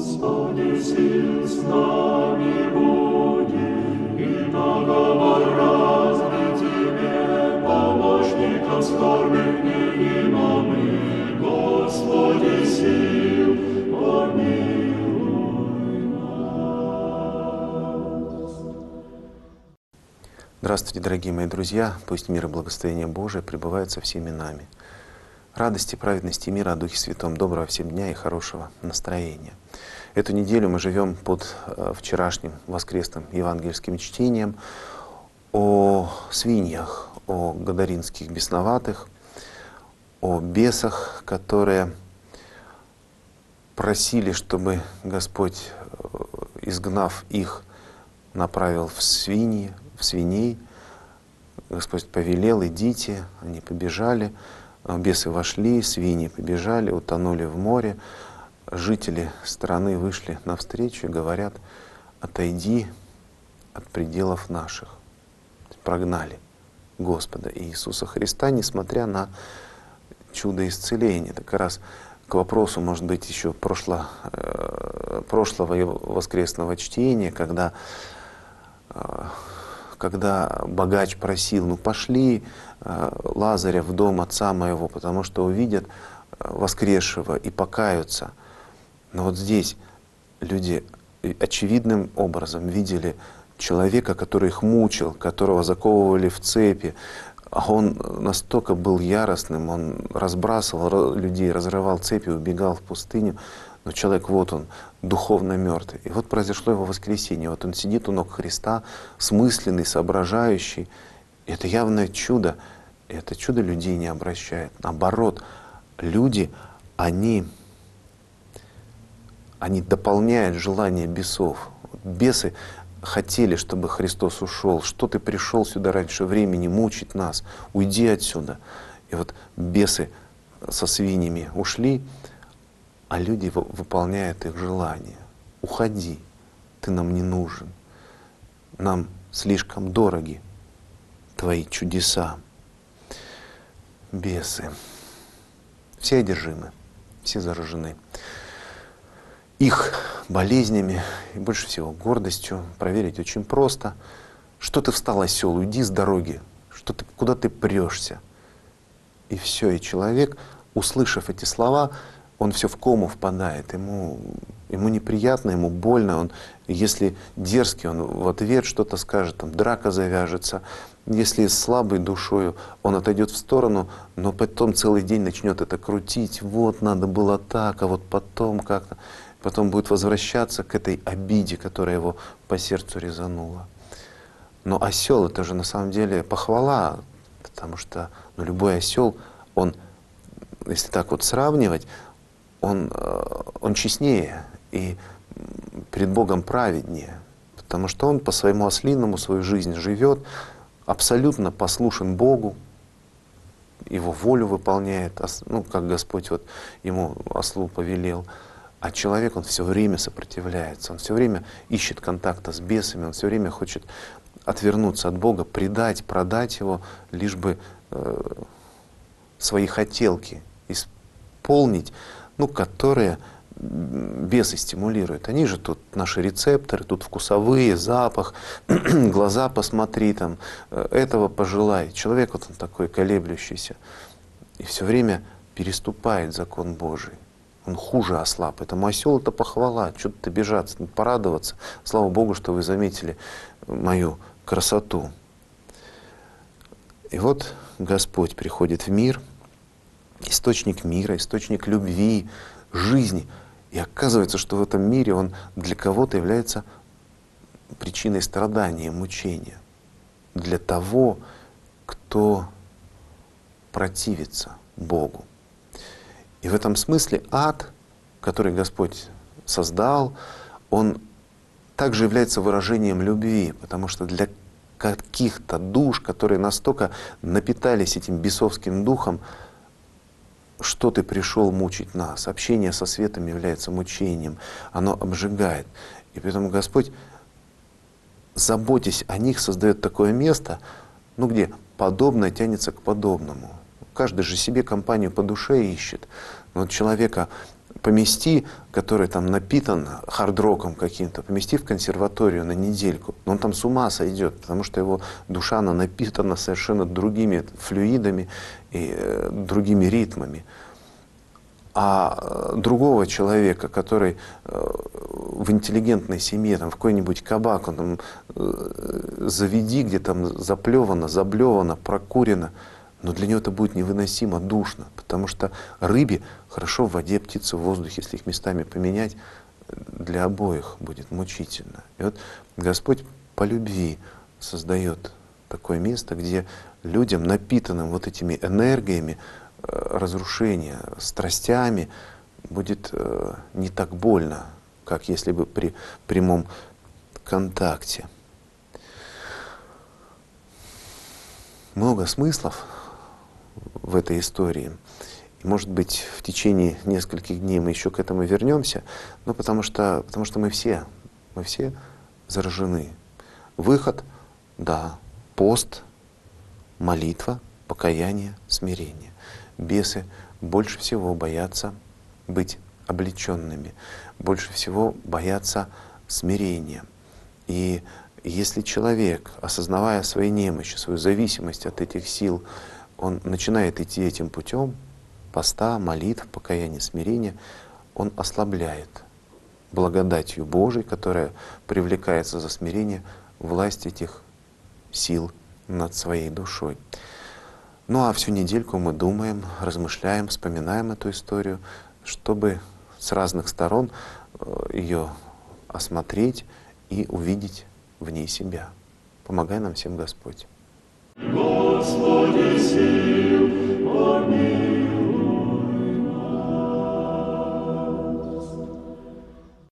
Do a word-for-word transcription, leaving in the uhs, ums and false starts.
Здравствуйте, дорогие мои друзья! Пусть мир и благословение Божие пребывают со всеми нами. Радости, праведности, мира о Духе Святом, доброго всем дня и хорошего настроения. Эту неделю мы живем под вчерашним воскресным евангельским чтением о свиньях, о гадаринских бесноватых, о бесах, которые просили, чтобы Господь, изгнав их, направил в свиньи, в свиней. Господь повелел: идите, они побежали, бесы вошли, свиньи побежали, утонули в море. Жители страны вышли навстречу и говорят: отойди от пределов наших. Прогнали Господа Иисуса Христа, несмотря на чудо исцеления. Это как раз к вопросу, может быть, еще прошло, э, прошлого воскресного чтения, когда э, когда богач просил: ну пошли э, Лазаря в дом отца моего, потому что увидят э, воскресшего и покаются. Но вот здесь люди очевидным образом видели человека, который их мучил, которого заковывали в цепи. А он настолько был яростным, он разбрасывал людей, разрывал цепи, убегал в пустыню. Но человек, вот он, духовно мертвый. И вот произошло его воскресение. Вот он сидит у ног Христа, смысленный, соображающий. И это явное чудо. И это чудо людей не обращает. Наоборот, люди, они, они дополняют желание бесов. Бесы хотели, чтобы Христос ушел. Что ты пришел сюда раньше времени мучить нас? Уйди отсюда. И вот бесы со свиньями ушли, а люди выполняют их желание. Уходи, ты нам не нужен. Нам слишком дороги твои чудеса. Бесы. Все одержимы, все заражены. Их болезнями и больше всего гордостью проверить очень просто. Что ты встал, осел, уйди с дороги, что ты, куда ты прешься. И все, и человек, услышав эти слова, он все в кому впадает, ему, ему неприятно, ему больно. Он, если дерзкий, он в ответ что-то скажет, там, драка завяжется. Если слабой душою, он отойдет в сторону, но потом целый день начнет это крутить. Вот надо было так, а вот потом как-то. Потом будет возвращаться к этой обиде, которая его по сердцу резанула. Но осел — это же на самом деле похвала, потому что ну, любой осел, он, если так вот сравнивать, он, он честнее и пред Богом праведнее, потому что он по своему ослиному свою жизнь живет, абсолютно послушен Богу, Его волю выполняет, ну, как Господь вот ему, ослу, повелел. А человек, он все время сопротивляется, он все время ищет контакта с бесами, он все время хочет отвернуться от Бога, предать, продать Его, лишь бы э, свои хотелки исполнить, ну, которые бесы стимулируют. Они же тут наши рецепторы, тут вкусовые, запах, глаза посмотри, там, этого пожелай. Человек вот он такой колеблющийся и все время переступает закон Божий. Он хуже осла, поэтому осел — это похвала, что-то обижаться, порадоваться. Слава Богу, что вы заметили мою красоту. И вот Господь приходит в мир, источник мира, источник любви, жизни. И оказывается, что в этом мире Он для кого-то является причиной страдания, мучения. Для того, кто противится Богу. И в этом смысле ад, который Господь создал, он также является выражением любви, потому что для каких-то душ, которые настолько напитались этим бесовским духом, что ты пришел мучить нас? Общение со светом является мучением, оно обжигает. И поэтому Господь, заботясь о них, создает такое место, ну где подобное тянется к подобному. Каждый же себе компанию по душе ищет. Но вот человека помести, который там напитан хард-роком каким-то, помести в консерваторию на недельку, но он там с ума сойдет, потому что его душа, она напитана совершенно другими флюидами и э, другими ритмами. А другого человека, который э, в интеллигентной семье, там, в какой-нибудь кабак, он там э, заведи, где там заплевано, заблевано, прокурено, но для него это будет невыносимо душно, потому что рыбе хорошо в воде, птице в воздухе, если их местами поменять, для обоих будет мучительно. И вот Господь по любви создает такое место, где людям, напитанным вот этими энергиями разрушения, страстями, будет не так больно, как если бы при прямом контакте. Много смыслов в этой истории. И, может быть, в течение нескольких дней мы еще к этому вернемся, но потому что, потому что мы все, мы все заражены. Выход, да, пост, молитва, покаяние, смирение. Бесы больше всего боятся быть облеченными, больше всего боятся смирения. И если человек, осознавая свои немощи, свою зависимость от этих сил, он начинает идти этим путем поста, молитв, покаяния, смирения, он ослабляет благодатью Божией, которая привлекается за смирение, власть этих сил над своей душой. Ну а всю недельку мы думаем, размышляем, вспоминаем эту историю, чтобы с разных сторон ее осмотреть и увидеть в ней себя. Помогай нам всем Господь. Господи, сил, помилуй.